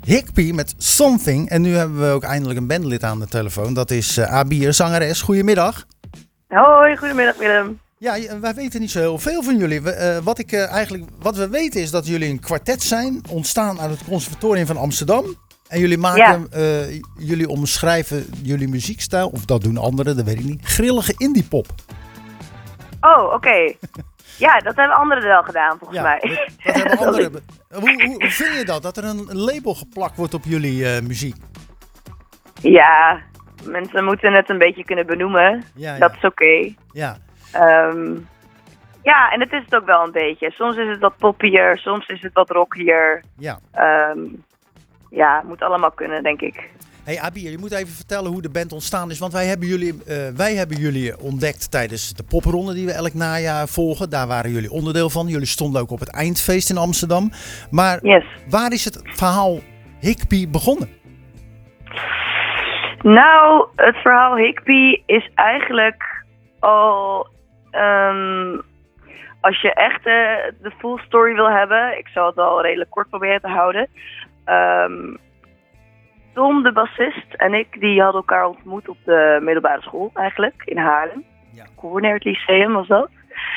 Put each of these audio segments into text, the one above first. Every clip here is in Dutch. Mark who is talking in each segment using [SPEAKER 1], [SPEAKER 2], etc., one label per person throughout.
[SPEAKER 1] Hickpie met Something. En nu hebben we ook eindelijk een bandlid aan de telefoon. Dat is Abir, zangeres. Goedemiddag.
[SPEAKER 2] Hoi, goedemiddag Willem.
[SPEAKER 1] Ja, wij weten niet zo heel veel van jullie. Wat we weten is dat jullie een kwartet zijn. Ontstaan uit het Conservatorium van Amsterdam. En jullie maken, jullie omschrijven jullie muziekstijl. Of dat doen anderen, dat weet ik niet. Grillige indiepop.
[SPEAKER 2] Oh, oké. Ja, dat hebben anderen wel gedaan, volgens mij.
[SPEAKER 1] Dat hebben anderen. Hoe vind je dat er een label geplakt wordt op jullie muziek?
[SPEAKER 2] Ja, mensen moeten het een beetje kunnen benoemen. Ja. Dat is oké.
[SPEAKER 1] Ja.
[SPEAKER 2] Ja, en het is het ook wel een beetje. Soms is het wat poppier, soms is het wat rockier.
[SPEAKER 1] Ja.
[SPEAKER 2] Ja, het moet allemaal kunnen, denk ik.
[SPEAKER 1] Hey Abir, je moet even vertellen hoe de band ontstaan is. Want wij hebben jullie ontdekt tijdens de popronde die we elk najaar volgen. Daar waren jullie onderdeel van. Jullie stonden ook op het eindfeest in Amsterdam. Maar waar is het verhaal Hickpie begonnen?
[SPEAKER 2] Nou, het verhaal Hickpie is eigenlijk al... als je echt de full story wil hebben... Ik zal het al redelijk kort proberen te houden... Tom, de bassist, en ik, die hadden elkaar ontmoet op de middelbare school eigenlijk, in Haarlem. Ja. Coördinair Lyceum was dat.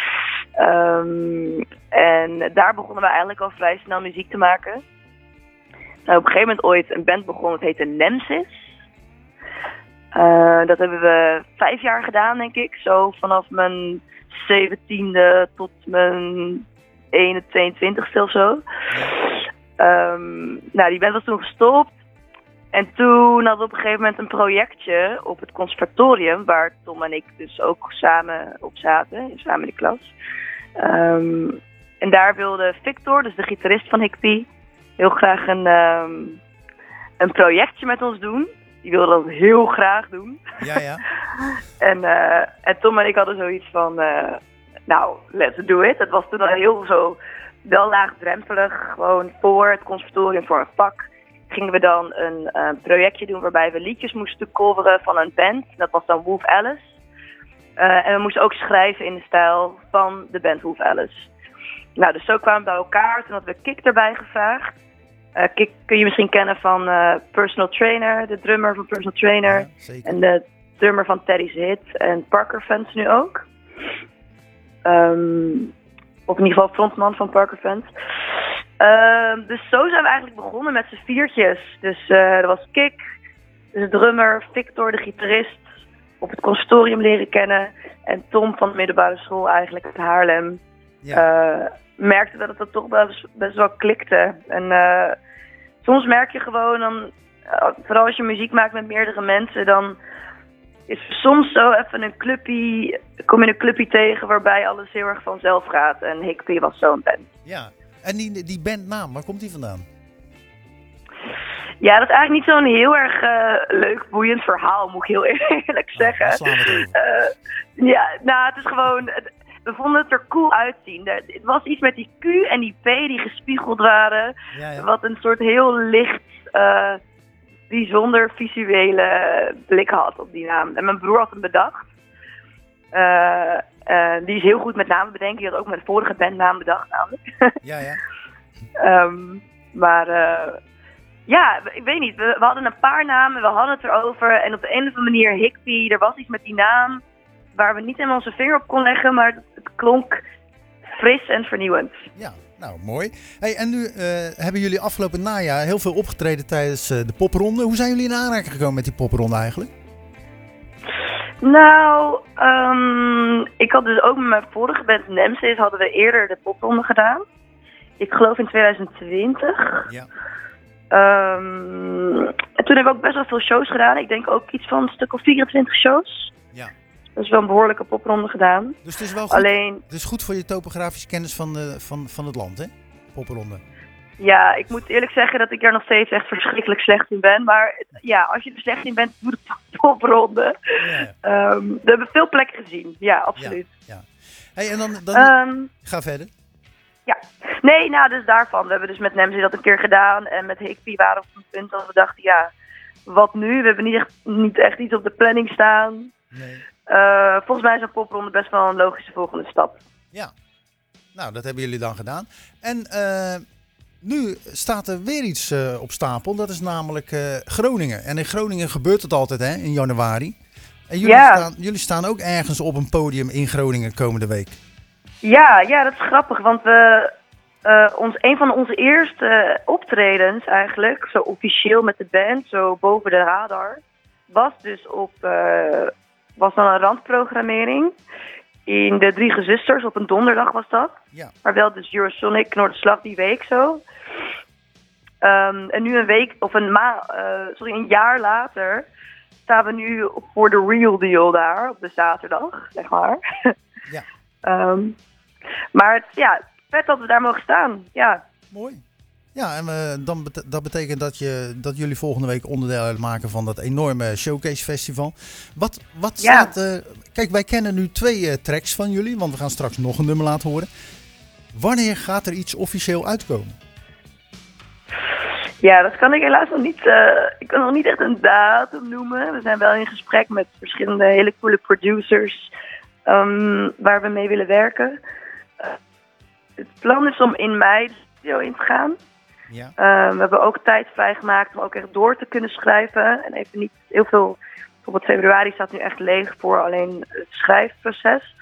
[SPEAKER 2] En daar begonnen we eigenlijk al vrij snel muziek te maken. Nou, op een gegeven moment ooit een band begonnen, het heette Nemesis. Dat hebben we 5 jaar gedaan, denk ik. Zo vanaf mijn 17e tot mijn 22e of zo. Nou, die band was toen gestopt. En toen hadden we op een gegeven moment een projectje op het conservatorium, waar Tom en ik dus ook samen op zaten, samen in de klas. En daar wilde Victor, dus de gitarist van Hickpie, heel graag een projectje met ons doen. Die wilde dat heel graag doen.
[SPEAKER 1] Ja, ja.
[SPEAKER 2] En Tom en ik hadden zoiets van, nou, let's do it. Het was toen al heel zo, wel laagdrempelig, gewoon voor het conservatorium, voor een vak. Gingen we dan een projectje doen waarbij we liedjes moesten coveren van een band. Dat was dan Wolf Alice. En we moesten ook schrijven in de stijl van de band Wolf Alice. Nou, dus zo kwamen we bij elkaar. Toen hadden we Kik erbij gevraagd. Kik kun je misschien kennen van Personal Trainer, de drummer van Personal Trainer.
[SPEAKER 1] Ja, zeker.
[SPEAKER 2] En de drummer van Teddy's Hit en Parker Fans nu ook. Of in ieder geval frontman van Parker Fans. Dus zo zijn we eigenlijk begonnen met z'n viertjes. Dus er was Kik, de drummer, Victor, de gitarist, op het conservatorium leren kennen. En Tom van de middelbare school eigenlijk uit Haarlem. Ja. Merkte dat het toch best wel klikte. En soms merk je gewoon, dan, vooral als je muziek maakt met meerdere mensen, dan is er soms zo even kom je een clubje tegen waarbij alles heel erg vanzelf gaat. En Hickpie was zo'n band.
[SPEAKER 1] Ja. En die bandnaam, waar komt die vandaan?
[SPEAKER 2] Ja, dat is eigenlijk niet zo'n heel erg leuk, boeiend verhaal, moet ik heel eerlijk zeggen.
[SPEAKER 1] Slaan we het
[SPEAKER 2] ja, nou, het is gewoon... We vonden het er cool uitzien. Het was iets met die Q en die P die gespiegeld waren. Ja, ja. Wat een soort heel licht, bijzonder visuele blik had op die naam. En mijn broer had hem bedacht. Die is heel goed met namen bedenken. Die had ook met de vorige bandnaam bedacht namelijk.
[SPEAKER 1] Ja, ja.
[SPEAKER 2] Ja, ik weet niet. We hadden een paar namen, we hadden het erover. En op de een of andere manier Hickpie, er was iets met die naam waar we niet helemaal onze vinger op kon leggen. Maar het klonk fris en vernieuwend.
[SPEAKER 1] Ja, nou mooi. Hey, en nu hebben jullie afgelopen najaar heel veel opgetreden tijdens de popronde. Hoe zijn jullie in aanraking gekomen met die popronde eigenlijk?
[SPEAKER 2] Nou, ik had dus ook met mijn vorige band Nemesis hadden we eerder de popronde gedaan. Ik geloof in 2020. Ja. En toen hebben we ook best wel veel shows gedaan. Ik denk ook iets van een stuk of 24 shows. Ja. Dat is wel een behoorlijke popronde gedaan.
[SPEAKER 1] Dus het is wel goed, het is goed voor je topografische kennis van het land, hè? Popronde.
[SPEAKER 2] Ja, ik moet eerlijk zeggen dat ik er nog steeds echt verschrikkelijk slecht in ben. Maar ja, als je er slecht in bent, doe de popronde. Ja. We hebben veel plekken gezien. Ja, absoluut.
[SPEAKER 1] Ja, ja. Hey, en dan ga verder.
[SPEAKER 2] Ja, nee, nou dus daarvan. We hebben dus met Nemesis dat een keer gedaan. En met Hickpie waren we op een punt dat we dachten, ja, wat nu? We hebben niet echt iets op de planning staan. Nee. Volgens mij is een popronde best wel een logische volgende stap.
[SPEAKER 1] Ja, nou dat hebben jullie dan gedaan. En Nu staat er weer iets op stapel. Dat is namelijk Groningen. En in Groningen gebeurt het altijd in januari. En jullie staan ook ergens op een podium in Groningen komende week.
[SPEAKER 2] Ja, dat is grappig. Want een van onze eerste optredens eigenlijk, zo officieel met de band, zo boven de radar, was dan een randprogrammering in de Drie Gezusters. Op een donderdag was dat.
[SPEAKER 1] Ja.
[SPEAKER 2] Maar wel dus Eurosonic, Noorderslag die week zo. En nu een jaar later staan we nu voor de real deal daar op de zaterdag, zeg maar.
[SPEAKER 1] Ja.
[SPEAKER 2] Maar het is vet dat we daar mogen staan. Ja.
[SPEAKER 1] Mooi. Ja, en dat betekent dat jullie volgende week onderdeel uitmaken van dat enorme Showcase Festival. Wat staat... Kijk, wij kennen nu 2 tracks van jullie, want we gaan straks nog een nummer laten horen. Wanneer gaat er iets officieel uitkomen?
[SPEAKER 2] Ja, dat kan ik helaas nog niet. Ik kan nog niet echt een datum noemen. We zijn wel in gesprek met verschillende hele coole producers waar we mee willen werken. Het plan is om in mei de studio in te gaan.
[SPEAKER 1] Ja.
[SPEAKER 2] We hebben ook tijd vrijgemaakt om ook echt door te kunnen schrijven. En even niet heel veel... Bijvoorbeeld februari staat nu echt leeg voor alleen het schrijfproces.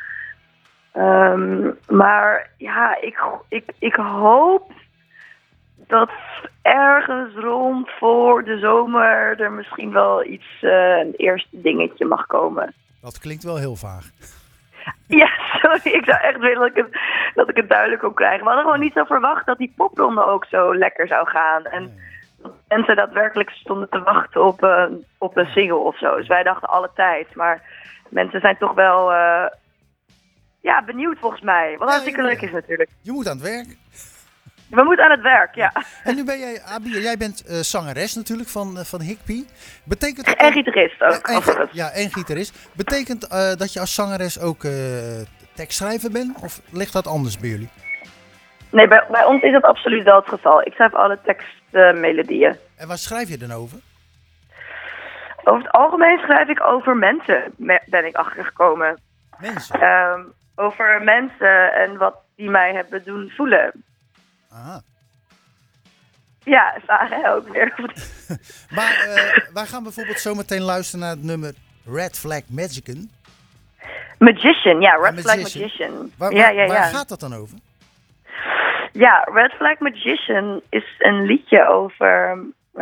[SPEAKER 2] Maar ja, ik hoop dat ergens rond voor de zomer er misschien wel een eerste dingetje mag komen.
[SPEAKER 1] Dat klinkt wel heel vaag.
[SPEAKER 2] Ja, sorry. Ik zou echt willen dat ik het duidelijk kon krijgen. We hadden gewoon niet zo verwacht dat die popronde ook zo lekker zou gaan. En dat mensen daadwerkelijk stonden te wachten op een single of zo. Dus wij dachten alle tijd. Maar mensen zijn toch wel benieuwd volgens mij. Wat hartstikke leuk is natuurlijk.
[SPEAKER 1] Je moet aan het werk.
[SPEAKER 2] We moeten aan het werk, ja.
[SPEAKER 1] En nu ben jij, Abir, jij bent zangeres natuurlijk van Higpie. Betekent
[SPEAKER 2] en gitarist ook.
[SPEAKER 1] En gitarist. Betekent dat je als zangeres ook tekstschrijver bent? Of ligt dat anders bij jullie?
[SPEAKER 2] Nee, bij ons is dat absoluut wel het geval. Ik schrijf alle tekstmelodieën.
[SPEAKER 1] En waar schrijf je dan over?
[SPEAKER 2] Over het algemeen schrijf ik over mensen, ben ik achtergekomen.
[SPEAKER 1] Mensen?
[SPEAKER 2] Over mensen en wat die mij hebben doen voelen.
[SPEAKER 1] Aha.
[SPEAKER 2] Ja, vragen ook weer.
[SPEAKER 1] Maar wij gaan bijvoorbeeld zometeen luisteren naar het nummer Red Flag Magician.
[SPEAKER 2] Magician, ja, Red Flag Magician.
[SPEAKER 1] Waar gaat dat dan over?
[SPEAKER 2] Ja, Red Flag Magician is een liedje over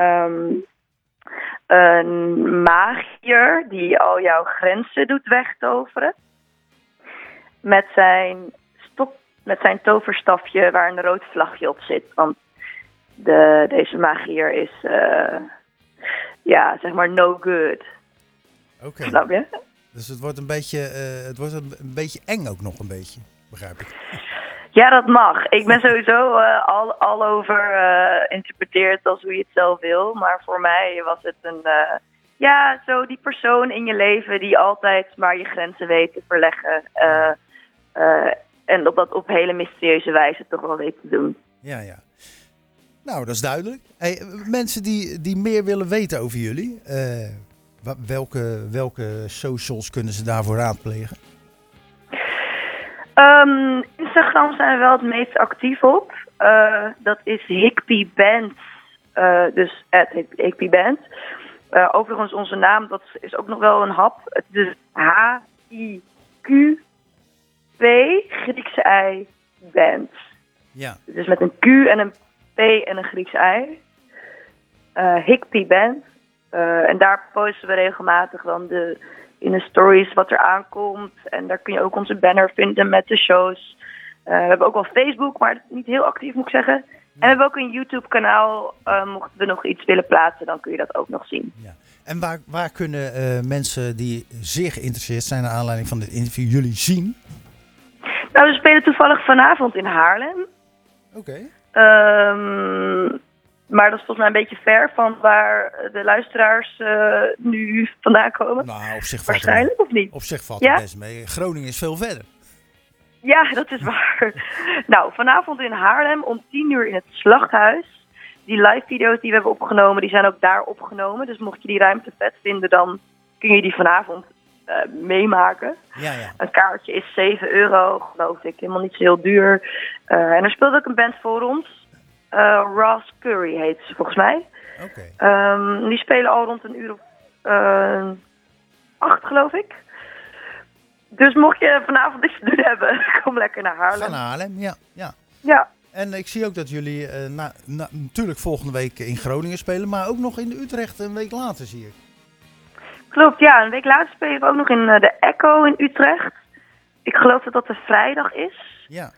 [SPEAKER 2] een magier die al jouw grenzen doet wegtoveren. Met zijn toverstafje waar een rood vlagje op zit. Want deze magier is, zeg maar no good.
[SPEAKER 1] Oké.
[SPEAKER 2] Snap je?
[SPEAKER 1] Dus het wordt een beetje eng ook nog een beetje, begrijp ik.
[SPEAKER 2] Ja, dat mag. Ik ben sowieso al over interpreteerd als hoe je het zelf wil. Maar voor mij was het zo die persoon in je leven die altijd maar je grenzen weet te verleggen. En dat op hele mysterieuze wijze toch wel weet te doen.
[SPEAKER 1] Ja. Nou, dat is duidelijk. Hey, mensen die meer willen weten over jullie, welke socials kunnen ze daarvoor raadplegen?
[SPEAKER 2] Instagram zijn we wel het meest actief op. Dat is Higpie Band. Dus @HigpieBand. Overigens onze naam, dat is ook nog wel een hap. Het is HIQP Griekse I Band.
[SPEAKER 1] Ja.
[SPEAKER 2] Dus met een Q en een P en een Griekse I. Higpie Band. En daar posten we regelmatig dan in de stories wat er aankomt. En daar kun je ook onze banner vinden met de shows. We hebben ook wel Facebook, maar niet heel actief moet ik zeggen. En we hebben ook een YouTube kanaal. Mochten we nog iets willen plaatsen, dan kun je dat ook nog zien.
[SPEAKER 1] Ja. En waar kunnen mensen die zeer geïnteresseerd zijn naar aanleiding van dit interview jullie zien?
[SPEAKER 2] Nou, we spelen toevallig vanavond in Haarlem.
[SPEAKER 1] Oké.
[SPEAKER 2] Maar dat is volgens mij een beetje ver van waar de luisteraars nu vandaan komen.
[SPEAKER 1] Nou, op zich valt
[SPEAKER 2] waarschijnlijk of niet?
[SPEAKER 1] Op zich valt het best mee. Groningen is veel verder.
[SPEAKER 2] Ja, dat is waar. Nou, vanavond in Haarlem om 10:00 in het Slachthuis. Die live video's die we hebben opgenomen, die zijn ook daar opgenomen. Dus mocht je die ruimte vet vinden, dan kun je die vanavond meemaken.
[SPEAKER 1] Ja.
[SPEAKER 2] Een kaartje is €7, geloof ik. Helemaal niet zo heel duur. En er speelt ook een band voor ons. Ross Curry heet ze volgens mij.
[SPEAKER 1] Oké.
[SPEAKER 2] Die spelen al rond een uur of 8, geloof ik. Dus mocht je vanavond iets te doen hebben, kom lekker naar Haarlem.
[SPEAKER 1] Ga naar Haarlem, ja.
[SPEAKER 2] Ja,
[SPEAKER 1] En ik zie ook dat jullie natuurlijk volgende week in Groningen spelen, maar ook nog in Utrecht een week later, zie ik.
[SPEAKER 2] klopt. Ja, een week later spelen we ook nog in de Echo in Utrecht. Ik geloof dat dat de vrijdag is.
[SPEAKER 1] Ja.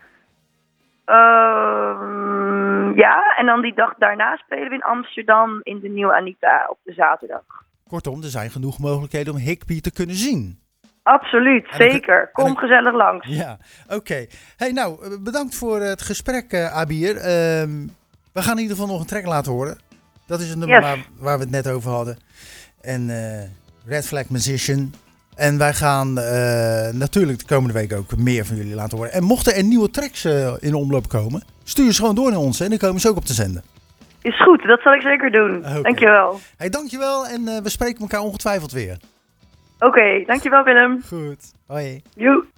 [SPEAKER 2] Ja, en dan die dag daarna spelen we in Amsterdam in de Nieuwe Anita op de zaterdag.
[SPEAKER 1] Kortom, er zijn genoeg mogelijkheden om Higby te kunnen zien.
[SPEAKER 2] Absoluut,
[SPEAKER 1] En dan-
[SPEAKER 2] zeker. Kom
[SPEAKER 1] en dan-
[SPEAKER 2] gezellig langs.
[SPEAKER 1] Ja, oké. Hey, nou, bedankt voor het gesprek, Abir. We gaan in ieder geval nog een track laten horen. Dat is een nummer
[SPEAKER 2] Yes.
[SPEAKER 1] waar we het net over hadden. En Red Flag Musician. En wij gaan natuurlijk de komende week ook meer van jullie laten horen. En mochten er nieuwe tracks in omloop komen, stuur ze gewoon door naar ons en dan komen ze ook op te zenden.
[SPEAKER 2] Is goed, dat zal ik zeker doen.
[SPEAKER 1] Oké.
[SPEAKER 2] Dankjewel.
[SPEAKER 1] Hey, dankjewel en we spreken elkaar ongetwijfeld weer.
[SPEAKER 2] Oké, dankjewel Willem.
[SPEAKER 1] Goed. Hoi.
[SPEAKER 2] Joe.